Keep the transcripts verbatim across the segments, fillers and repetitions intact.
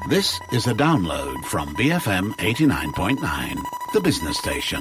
This is a download from B F M eighty-nine point nine, the business station.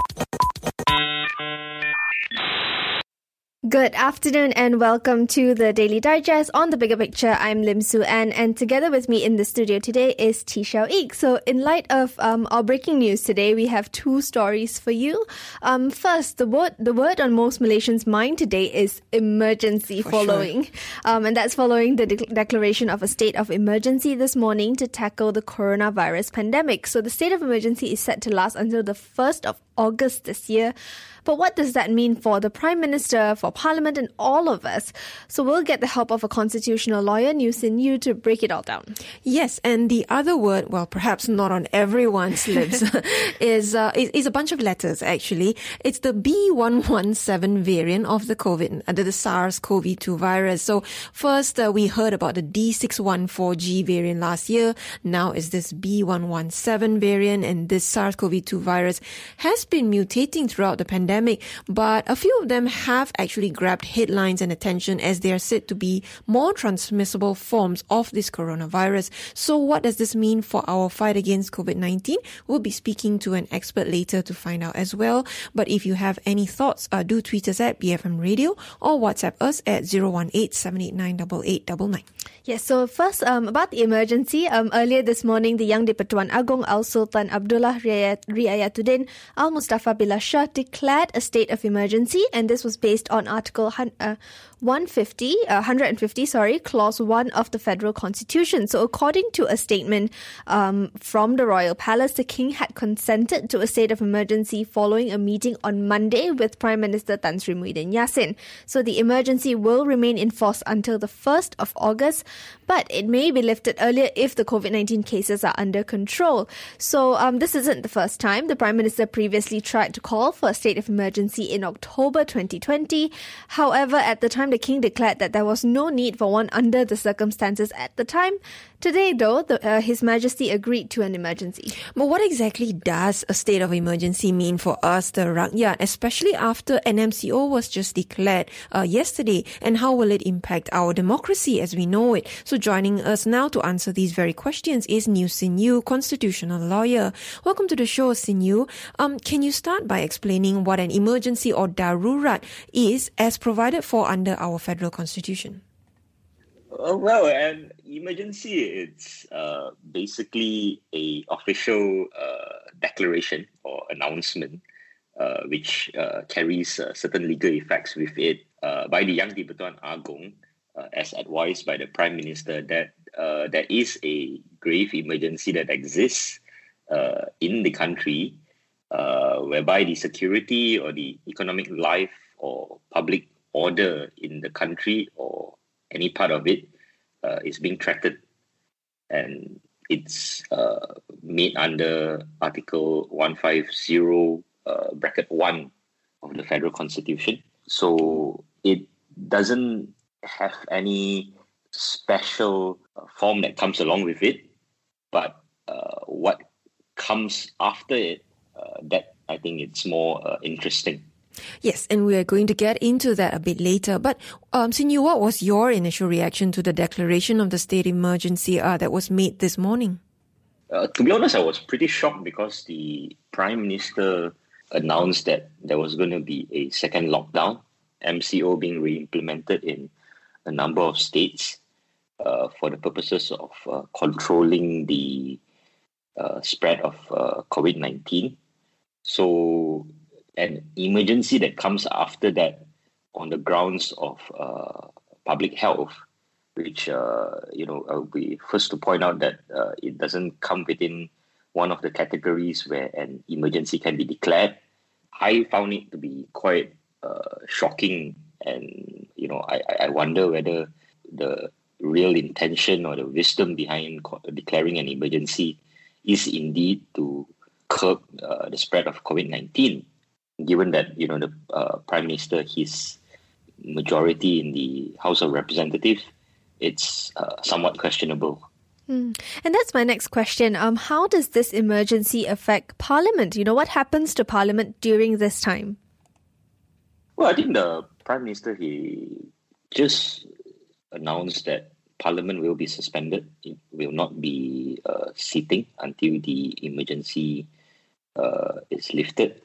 Good afternoon and welcome to the Daily Digest. On The Bigger Picture, I'm Lim Su An, and together with me in the studio today is T Xiao Ik. So in light of um, our breaking news today, we have two stories for you. Um, first, the word the word on most Malaysians' mind today is emergency For following. Sure. Um, and that's following the de- declaration of a state of emergency this morning to tackle the coronavirus pandemic. So the state of emergency is set to last until the first of August this year. But what does that mean for the Prime Minister, for Parliament and all of us? So we'll get the help of a constitutional lawyer, Neu Sin Yew, to break it all down. Yes, and the other word, well, perhaps not on everyone's lips, is, uh, is is a bunch of letters, actually. It's the B one one seven variant of the COVID, uh, the SARS-C o V two virus. So first, uh, we heard about the D six one four G variant last year. Now is this B one one seven variant, and this SARS-C o V two virus has been mutating throughout the pandemic. But a few of them have actually grabbed headlines and attention as they are said to be more transmissible forms of this coronavirus. So what does this mean for our fight against COVID nineteen? We'll be speaking to an expert later to find out as well. But if you have any thoughts, uh, do tweet us at B F M Radio or WhatsApp us at zero one eight seven eight nine eight eight nine nine. Yes, so first, um, about the emergency, um, earlier this morning, the Yang di-Pertuan Agong Al-Sultan Abdullah Riayatuddin Al-Mustafa Billah Shah declared a state of emergency, and this was based on Article uh, one fifty, uh, one hundred fifty, sorry, Clause one of the Federal Constitution. So according to a statement um, from the Royal Palace, the King had consented to a state of emergency following a meeting on Monday with Prime Minister Tan Sri Muhyiddin Yassin. So the emergency will remain in force until the first of August, but it may be lifted earlier if the COVID nineteen cases are under control. So um, this isn't the first time. The Prime Minister previously tried to call for a state of emergency in October twenty twenty. However, at the time, the King declared that there was no need for one under the circumstances at the time. Today, though, the, uh, His Majesty agreed to an emergency. But what exactly does a state of emergency mean for us, the Rakyat, especially after an M C O was just declared uh, yesterday? And how will it impact our democracy as we know it? So joining us now to answer these very questions is Neu Sin Yew, constitutional lawyer. Welcome to the show, Sin Yew. Um, can you start by explaining what an emergency or darurat is as provided for under our federal constitution? Uh, well, an emergency, it's uh, basically a official uh, declaration or announcement uh, which uh, carries uh, certain legal effects with it uh, by the Yang di-Pertuan Agong, uh, as advised by the Prime Minister, that uh, there is a grave emergency that exists uh, in the country uh, whereby the security or the economic life or public order in the country or any part of it uh, is being threatened, and it's uh, made under Article one fifty uh, bracket one of the Federal Constitution. So it doesn't have any special uh, form that comes along with it, but uh, what comes after it, uh, that I think it's more uh, interesting. Yes, and we are going to get into that a bit later. But um, Sin Yew, what was your initial reaction to the declaration of the state emergency uh, that was made this morning? Uh, to be honest, I was pretty shocked because the Prime Minister announced that there was going to be a second lockdown, M C O being re-implemented in a number of states uh, for the purposes of uh, controlling the uh, spread of uh, COVID nineteen. So an emergency that comes after that on the grounds of uh, public health, which, uh, you know, I'll be first to point out that uh, it doesn't come within one of the categories where an emergency can be declared. I found it to be quite uh, shocking, and, you know, I, I wonder whether the real intention or the wisdom behind declaring an emergency is indeed to curb uh, the spread of COVID nineteen. Given that, you know, the uh, Prime Minister, his majority in the House of Representatives, it's uh, somewhat questionable. Mm. And that's my next question. Um, how does this emergency affect Parliament? You know, what happens to Parliament during this time? Well, I think the Prime Minister, he just announced that Parliament will be suspended. It will not be uh, sitting until the emergency uh, is lifted.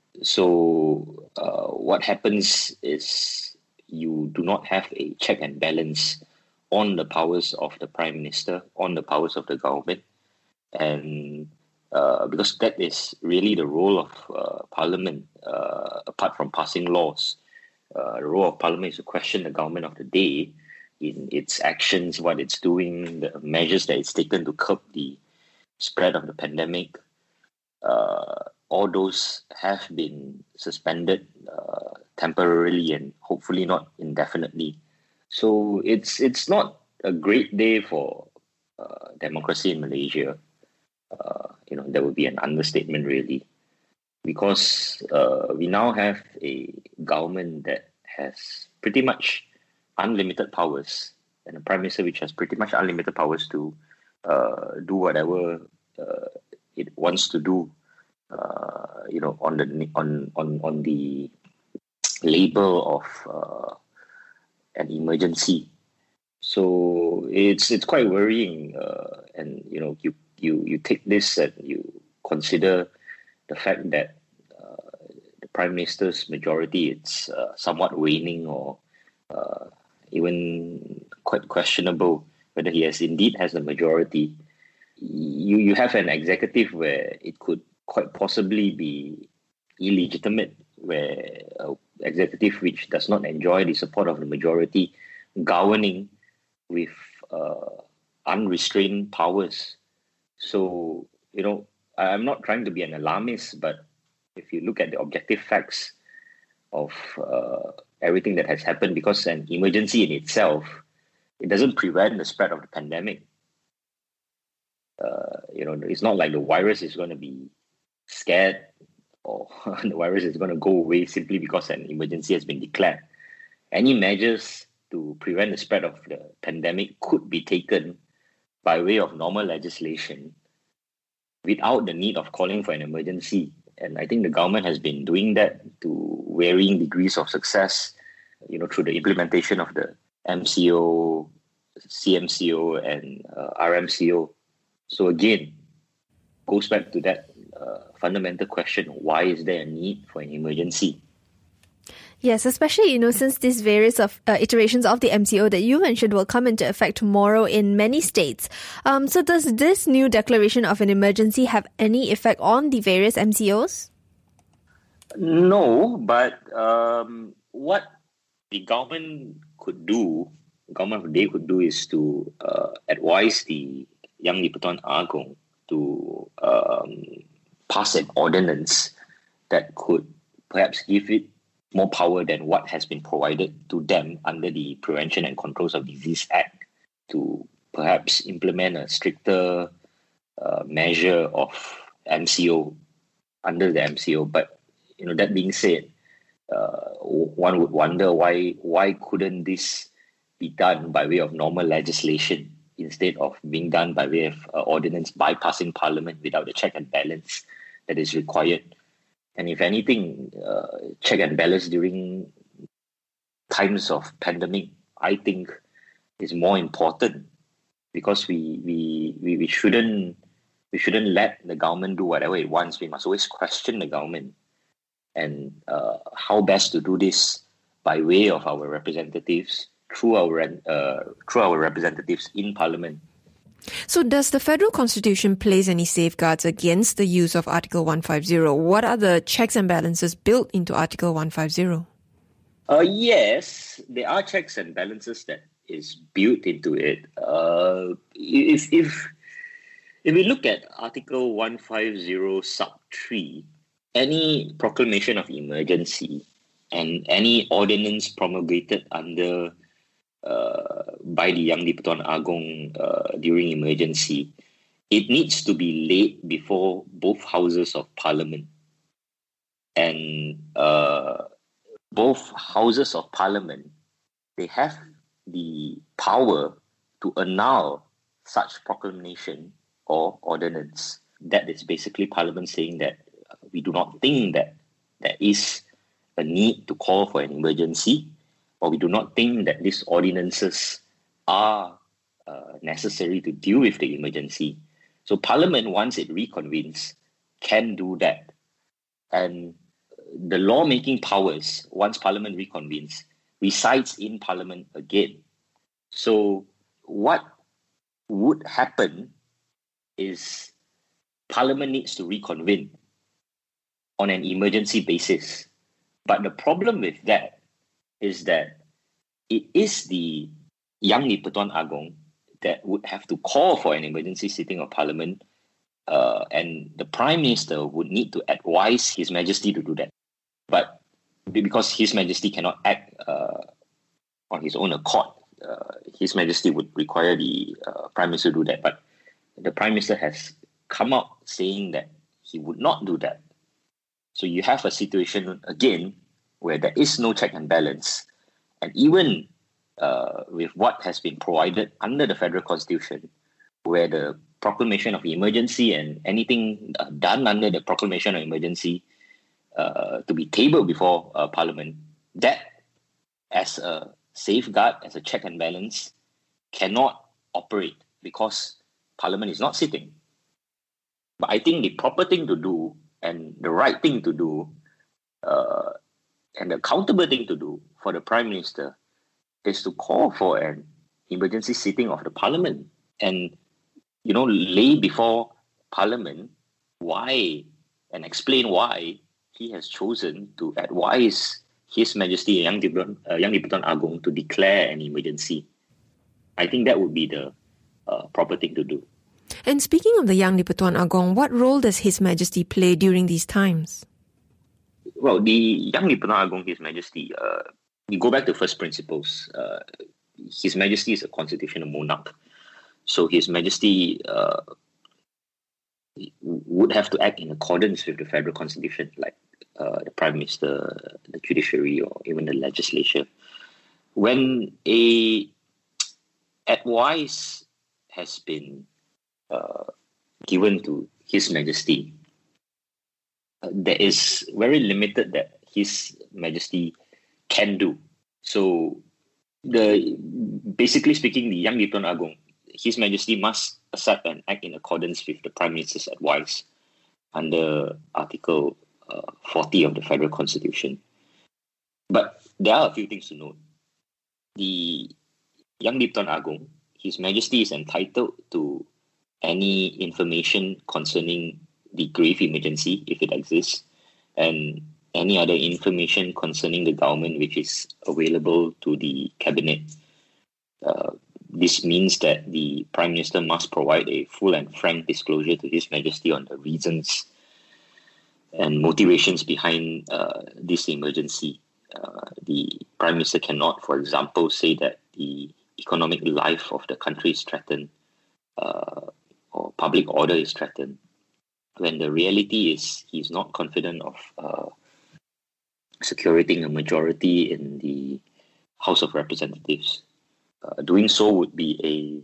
So uh, what happens is you do not have a check and balance on the powers of the Prime Minister, on the powers of the government. And uh, because that is really the role of uh, Parliament, uh, apart from passing laws. Uh, the role of Parliament is to question the government of the day in its actions, what it's doing, the measures that it's taken to curb the spread of the pandemic. Uh, all those have been suspended uh, temporarily and hopefully not indefinitely. So it's it's not a great day for uh, democracy in Malaysia. Uh, you know, that would be an understatement, really, because uh, we now have a government that has pretty much unlimited powers and a prime minister which has pretty much unlimited powers to uh, do whatever uh, it wants to do. Uh, you know, on the on on on the label of uh, an emergency. So it's it's quite worrying, uh, and you know, you you you take this and you consider the fact that uh, the Prime Minister's majority it's uh, somewhat waning or uh, even quite questionable whether he has indeed has a majority. You you have an executive where it could quite possibly be illegitimate, where an executive which does not enjoy the support of the majority governing with uh, unrestrained powers. So, you know, I'm not trying to be an alarmist, but if you look at the objective facts of uh, everything that has happened, because an emergency in itself, it doesn't prevent the spread of the pandemic. Uh, you know, it's not like the virus is going to be scared or the virus is going to go away simply because an emergency has been declared. Any measures to prevent the spread of the pandemic could be taken by way of normal legislation without the need of calling for an emergency. And I think the government has been doing that to varying degrees of success, you know, through the implementation of the M C O, C M C O, and uh, R M C O. So again, goes back to that uh, fundamental question: why is there a need for an emergency? Yes, especially, you know, since these various of uh, iterations of the M C O that you mentioned will come into effect tomorrow in many states. Um, so does this new declaration of an emergency have any effect on the various M C Os? No, but um, what the government could do, the government of the day could do is to uh, advise the Yang di-Pertuan Agong to um, pass an ordinance that could perhaps give it more power than what has been provided to them under the Prevention and Controls of Disease Act, to perhaps implement a stricter uh, measure of M C O under the M C O. But you know, that being said, uh, one would wonder why why couldn't this be done by way of normal legislation instead of being done by way of uh, ordinance bypassing Parliament without the check and balance that is required. And if anything, uh, check and balance during times of pandemic, I think, is more important, because we we, we, we shouldn't we shouldn't let the government do whatever it wants. We must always question the government and uh, how best to do this by way of our representatives through our uh, through our representatives in Parliament. So does the federal constitution place any safeguards against the use of Article one fifty? What are the checks and balances built into Article one fifty? Uh, yes, there are checks and balances that is built into it. Uh, if if if we look at Article one fifty sub three, any proclamation of emergency and any ordinance promulgated under Uh, by the Yang di-Pertuan Agong uh, during emergency, it needs to be laid before both houses of Parliament. And uh, both houses of Parliament, they have the power to annul such proclamation or ordinance. That is basically Parliament saying that we do not think that there is a need to call for an emergency, or we do not think that these ordinances are necessary to deal with the emergency. So Parliament, once it reconvenes, can do that. And the lawmaking powers, once Parliament reconvenes, resides in Parliament again. So what would happen is Parliament needs to reconvene on an emergency basis. But the problem with that is that it is the Yang di-Pertuan Agong that would have to call for an emergency sitting of Parliament, uh, and the Prime Minister would need to advise His Majesty to do that. But because His Majesty cannot act uh, on his own accord, uh, His Majesty would require the uh, Prime Minister to do that. But the Prime Minister has come out saying that he would not do that. So you have a situation again where there is no check and balance, and even uh, with what has been provided under the Federal Constitution, where the proclamation of emergency and anything uh, done under the proclamation of emergency uh, to be tabled before uh, Parliament, that as a safeguard, as a check and balance, cannot operate because Parliament is not sitting. But I think the proper thing to do and the right thing to do uh, and the accountable thing to do for the Prime Minister is to call for an emergency sitting of the Parliament and, you know, lay before Parliament why and explain why he has chosen to advise His Majesty Yang di-Pertuan Agong to declare an emergency. I think that would be the uh, proper thing to do. And speaking of the Yang di-Pertuan Agong, what role does His Majesty play during these times? Well, the Yang di-Pertuan Agong, His Majesty, uh, you go back to first principles. Uh, His Majesty is a constitutional monarch. So His Majesty uh, would have to act in accordance with the federal constitution, like uh, the Prime Minister, the judiciary, or even the legislature. When a advice has been uh, given to His Majesty, uh, there is very limited that His Majesty can do. So, the basically speaking, the Yang di-Pertuan Agong, His Majesty must accept and act in accordance with the Prime Minister's advice under Article uh, forty of the Federal Constitution. But there are a few things to note. The Yang di-Pertuan Agong, His Majesty is entitled to any information concerning the grave emergency, if it exists, and any other information concerning the government which is available to the Cabinet. Uh, this means that the Prime Minister must provide a full and frank disclosure to His Majesty on the reasons and motivations behind uh, this emergency. Uh, the Prime Minister cannot, for example, say that the economic life of the country is threatened uh, or public order is threatened, when the reality is he's not confident of uh, securing a majority in the House of Representatives. Uh, doing so would be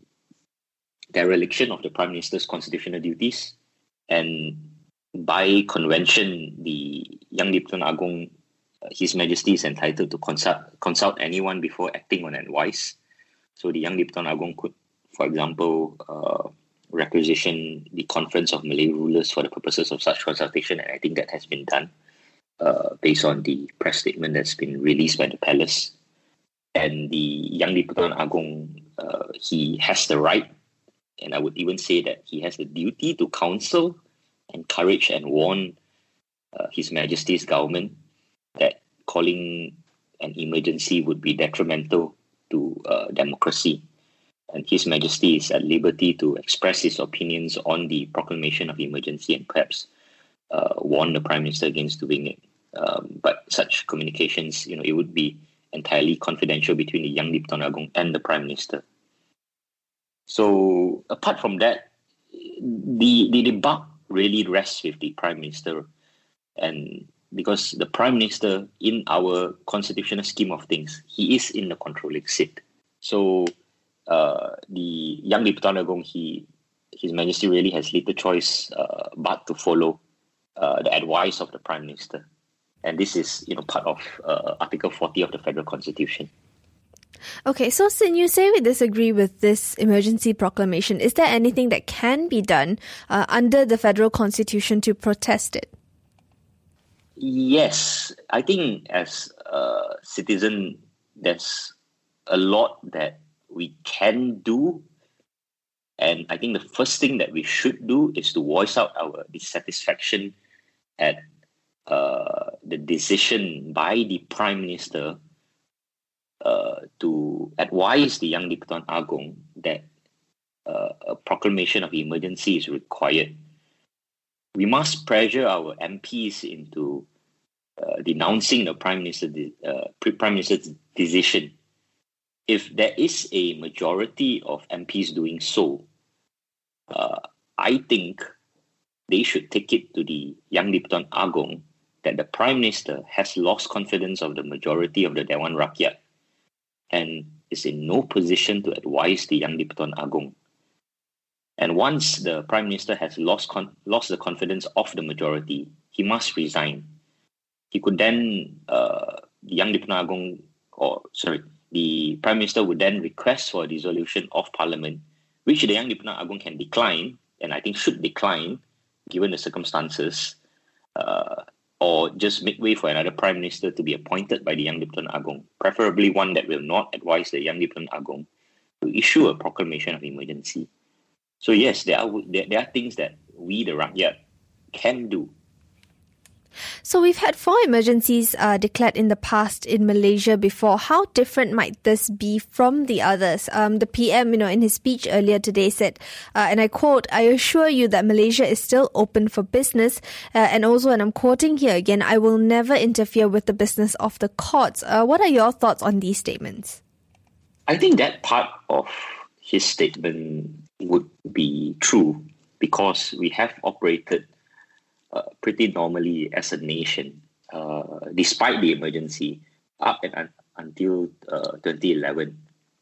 a dereliction of the Prime Minister's constitutional duties, and by convention, the Yang di-Pertuan Agong, uh, His Majesty is entitled to consult consult anyone before acting on advice. So the Yang di-Pertuan Agong could, for example, uh, requisition the Conference of Malay Rulers for the purposes of such consultation, and I think that has been done uh, based on the press statement that's been released by the Palace. And the Yang di-Pertuan Agong, uh, he has the right, and I would even say that he has the duty to counsel, encourage and warn uh, His Majesty's government that calling an emergency would be detrimental to uh, democracy. And His Majesty is at liberty to express his opinions on the proclamation of emergency and perhaps uh, warn the Prime Minister against doing it. Um, but such communications, you know, it would be entirely confidential between the Yang di-Pertuan Agong and the Prime Minister. So apart from that, the, the, the buck really rests with the Prime Minister, and because the Prime Minister, in our constitutional scheme of things, he is in the controlling seat. So uh, the Yang di-Pertuan Agong, he, His Majesty really has little choice uh, but to follow uh, the advice of the Prime Minister. And this is, you know, part of uh, Article forty of the Federal Constitution. Okay, so Sin, you say we disagree with this emergency proclamation. Is there anything that can be done uh, under the federal constitution to protest it? Yes, I think as a citizen, there's a lot that we can do. And I think the first thing that we should do is to voice out our dissatisfaction at uh, the decision by the Prime Minister uh, to advise the Yang di-Pertuan Agong that uh, a proclamation of emergency is required. We must pressure our M Ps into uh, denouncing the Prime Minister, uh, Prime Minister's decision. If there is a majority of M Ps doing so, uh, I think they should take it to the Yang di-Pertuan Agong that the Prime Minister has lost confidence of the majority of the Dewan Rakyat and is in no position to advise the Yang di-Pertuan Agong. And once the Prime Minister has lost con- lost the confidence of the majority, he must resign. He could then, uh, the Yang di-Pertuan Agong, or sorry, the Prime Minister would then request for a dissolution of Parliament, which the Yang di-Pertuan Agong can decline, and I think should decline, given the circumstances, uh, or just make way for another Prime Minister to be appointed by the Yang di-Pertuan Agong, preferably one that will not advise the Yang di-Pertuan Agong to issue a proclamation of emergency. So yes, there are there, there are things that we, the Rakyat, can do. So we've had four emergencies uh, declared in the past in Malaysia before. How different might this be from the others? Um, the P M, you know, in his speech earlier today said, uh, and I quote, "I assure you that Malaysia is still open for business." Uh, and also, and I'm quoting here again, "I will never interfere with the business of the courts." Uh, what are your thoughts on these statements? I think that part of his statement would be true because we have operated uh, pretty normally as a nation uh, despite the emergency up and un- until uh, twenty eleven.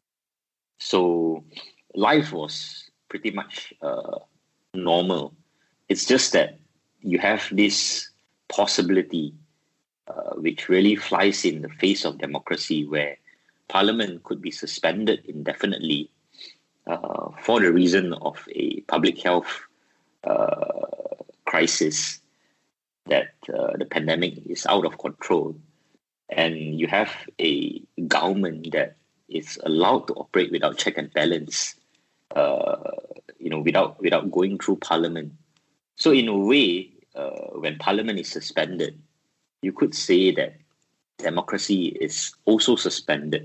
So life was pretty much uh, normal. It's just that you have this possibility uh, which really flies in the face of democracy where Parliament could be suspended indefinitely Uh, for the reason of a public health uh, crisis, that uh, the pandemic is out of control, and you have a government that is allowed to operate without check and balance, uh, you know, without without going through Parliament. So in a way, uh, when Parliament is suspended, you could say that democracy is also suspended.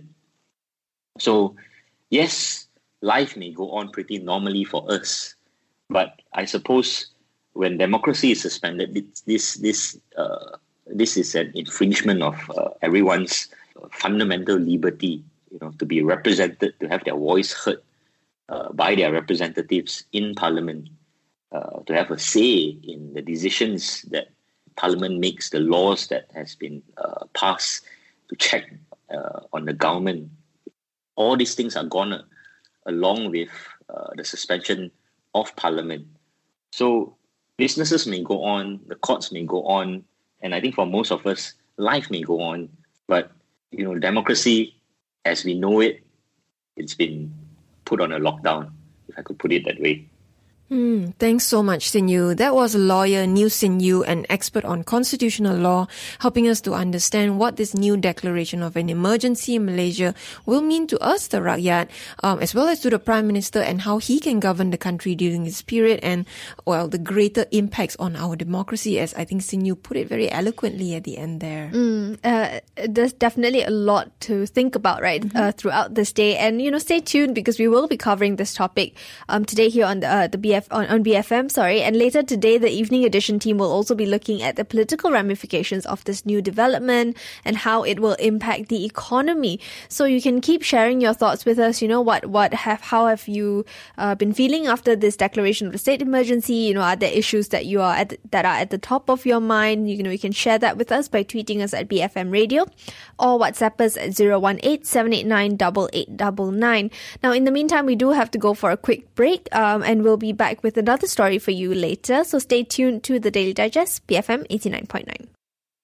So yes, life may go on pretty normally for us, but I suppose when democracy is suspended, this this uh, this is an infringement of uh, everyone's fundamental liberty, you know, to be represented, to have their voice heard uh, by their representatives in Parliament, uh, to have a say in the decisions that Parliament makes, the laws that has been uh, passed to check uh, on the government. All these things are gone along with uh, the suspension of Parliament. So businesses may go on, the courts may go on, and I think for most of us, life may go on. But, you know, democracy, as we know it, it's been put on a lockdown, if I could put it that way. Mm, thanks so much, Sin Yu. That was lawyer Neo Sin Yu, an expert on constitutional law, helping us to understand what this new declaration of an emergency in Malaysia will mean to us, the Rakyat, um, as well as to the Prime Minister and how he can govern the country during this period and, well, the greater impacts on our democracy, as I think Sin Yu put it very eloquently at the end there. Mm, uh, there's definitely a lot to think about, right, mm-hmm. uh, throughout this day. And, you know, stay tuned because we will be covering this topic um, today here on the, uh, the B F On, on B F M, sorry. And later today, the Evening Edition team will also be looking at the political ramifications of this new development and how it will impact the economy. So you can keep sharing your thoughts with us. You know, what, what have, how have you uh, been feeling after this declaration of the state emergency? You know, are there issues that you are at, that are at the top of your mind? You know, you can share that with us by tweeting us at B F M Radio or WhatsApp us at zero one eight seven eight nine eight eight nine nine. Now, in the meantime, we do have to go for a quick break, um, and we'll be back with another story for you later. So stay tuned to the Daily Digest, B F M eighty-nine point nine.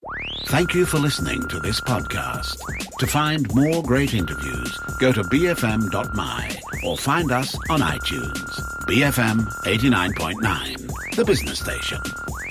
Thank you for listening to this podcast. To find more great interviews, go to b f m dot m y or find us on iTunes. B F M eighty-nine point nine, the business station.